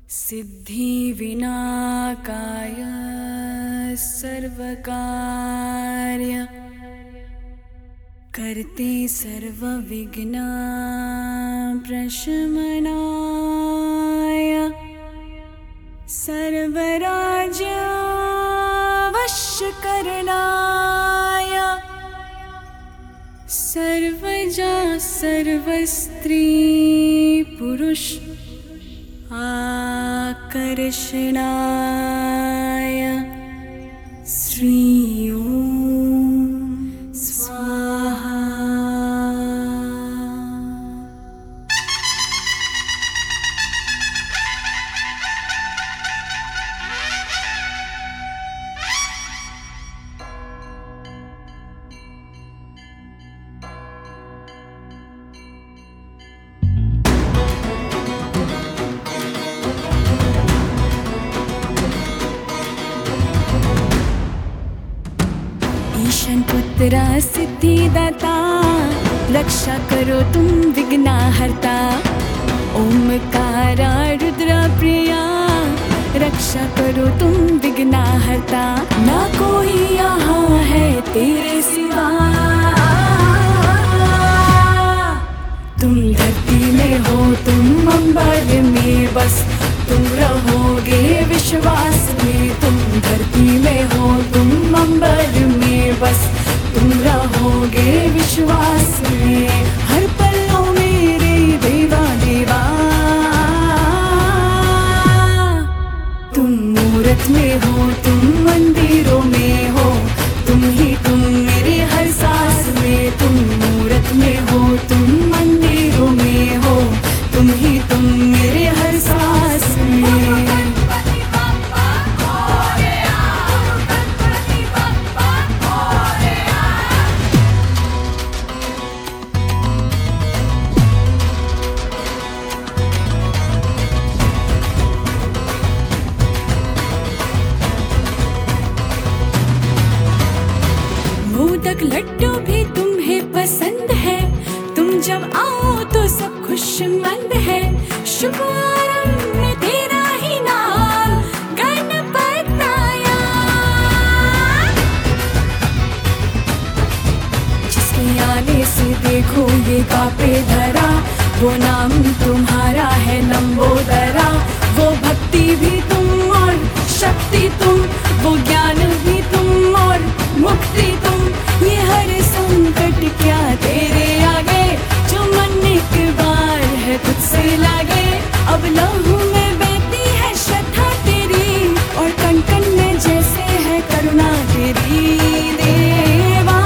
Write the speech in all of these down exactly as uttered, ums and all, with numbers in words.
सिद्धि विनाकाय सर्वकार्य करते सर्वविघ्न प्रशमनाय सर्वराज्य वशकरणाय सर्वजा सर्वस्त्री पुरुष आकर्षणाय श्री ओम स्वाहा। ईशन पुत्र सिद्धिदाता रक्षा करो तुम विघ्नहर्ता। ओमकारा रुद्र प्रिया रक्षा करो तुम विघ्नहर्ता। ना कोई यहाँ है तेरे सिवा। तुम धरती में हो तुम अंबर में बस तुम रहोगे विश्वास में। तुम धरती में हो तुम अंबर में बस तुम रहोगे विश्वास में। हर पलों मेरे देवा देवा। तुम मूरत में हो तुम मंदिरों में हो तुम ही तुम मेरे हर सांस में। तुम मूरत में हो तुम मंदिरों में हो तुम ही तुम मेरे हर सांस में। मोदक लड्डू भी तुम्हें पसंद है। तुम जब आओ तो सब खुशमंद है। शुभ आरंभ में तेरा ही नाम गणपतनाया। जिसके आने से देखो ये कांपे धरा। वो नाम तुम्हारा है लंबोदरा। वो भक्ति भी तुम और शक्ति तुम। वो ज्ञान भी तुम और मुक्ति तुम। ये हर संकट क्या तेरे आगे। जो मन एक बार है तुझसे लागे। अब लहू में बहती है श्रद्धा तेरी और कण कण में जैसे है करुणा तेरी देवा।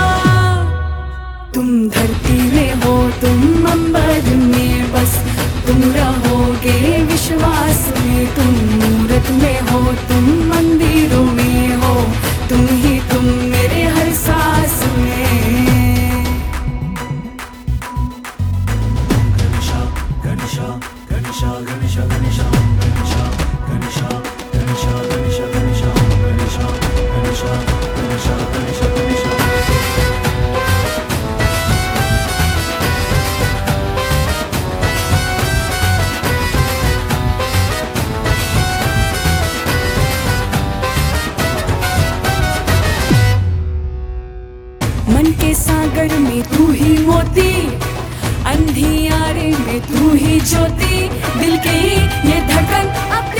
तुम धरती में हो तुम अंबर में बस तुम रहोगे विश्वास में। तुम मूरत में हो तुम मंदिरों में हो तुम ही तुम मेरे हर सांस में। गणेशा गणेशा गणेशा गणेशा गणेशा गणेशा गणेशा गणेशा गणेशा गणेशा गणेशा गणेशा गणेशा गणेशा। मन के सागर में तू ही मोती। अंधियारे में तू ही ज्योति। दिल की ये धड़कन अब